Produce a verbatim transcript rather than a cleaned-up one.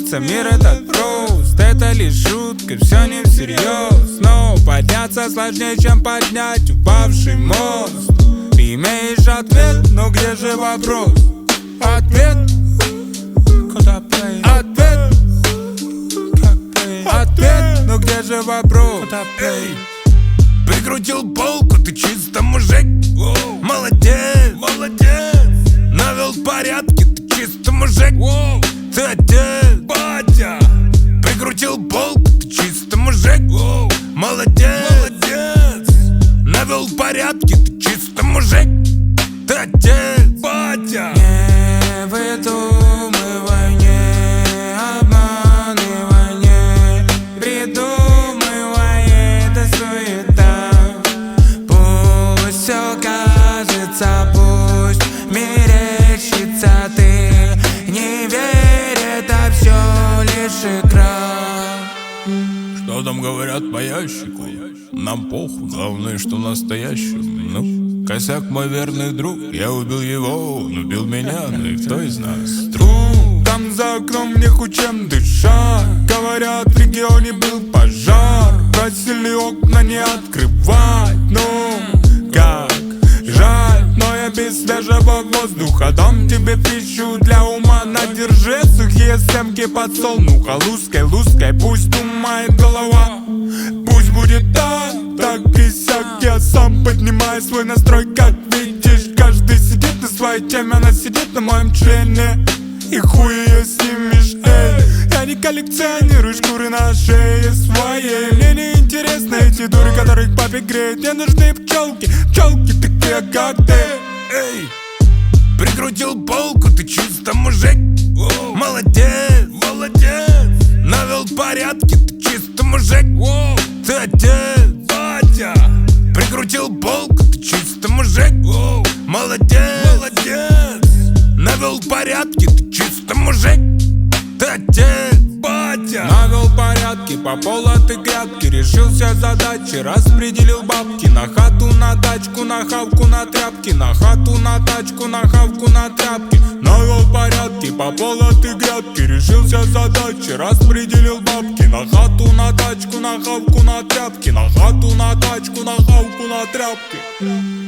кажется, мир этот прост. Это лишь шутка, все не всерьез. Но подняться сложнее, чем поднять упавший мост. Имеешь ответ, но где же вопрос? Ответ? Куда плей? Ответ? Как плей? Ответ, но где же вопрос? Куда плей? Прикрутил полку, ты чисто мужик. Воу. Молодец, молодец. Навел порядки, ты чисто мужик. Воу. Ты отец, батя. Прикрутил полку, ты чисто мужик. Воу. Молодец, молодец. Навел порядки, ты чисто мужик. Ты отец, батя. Не выдумывай, не обманывай, не придумывай, это суета. Пусть все кажется, пусть мерещится, ты не верь, это все лишь игра. Что там говорят по ящику? Нам похуй, главное, что настоящий. Ну, косяк мой верный друг. Я убил его, он убил меня. Ну и кто из нас? Тру, там за окном не хоть чем дышать. Говорят, в регионе был пожар. Просили окна не открывать. Ну, как жаль, но я без свежего воздуха. Дам тебе пищу для ума. Надержи сухие семки подсолнуха. Лузкой, лузкой, пусть думает голова. Пусть будет так, так и сяк. Я сам поднимаю свой настрой, как видишь. Каждый сидит на своей теме, она сидит на моем члене. И хуй ее снимешь, эй. Я не коллекционирую шкуры на шее своей. Мне не интересны эти дуры, которых папе греет. Мне нужны пчелки, пчелки такие, как ты. Эй, прикрутил полку, ты чисто мужик. Воу. Молодец, молодец. Навел порядки, ты чисто мужик. Воу. Ты отец, батя. Прикрутил полку, ты чисто мужик. Воу. Молодец, молодец. Навел порядки, ты чисто мужик. Ты отец, батя. Навел порядки по полотой грядки. Решил все задачи, распределил бабки. На хату, на тачку, на хавку, на тряпки. На хату, на тачку, на хавку, на тряпки. Навел порядки по полотой грядки. Решил все задачи, распределил бабки. На хату, на тачку, на хавку, на тряпки. На хату, на тачку, на хавку, на тряпки.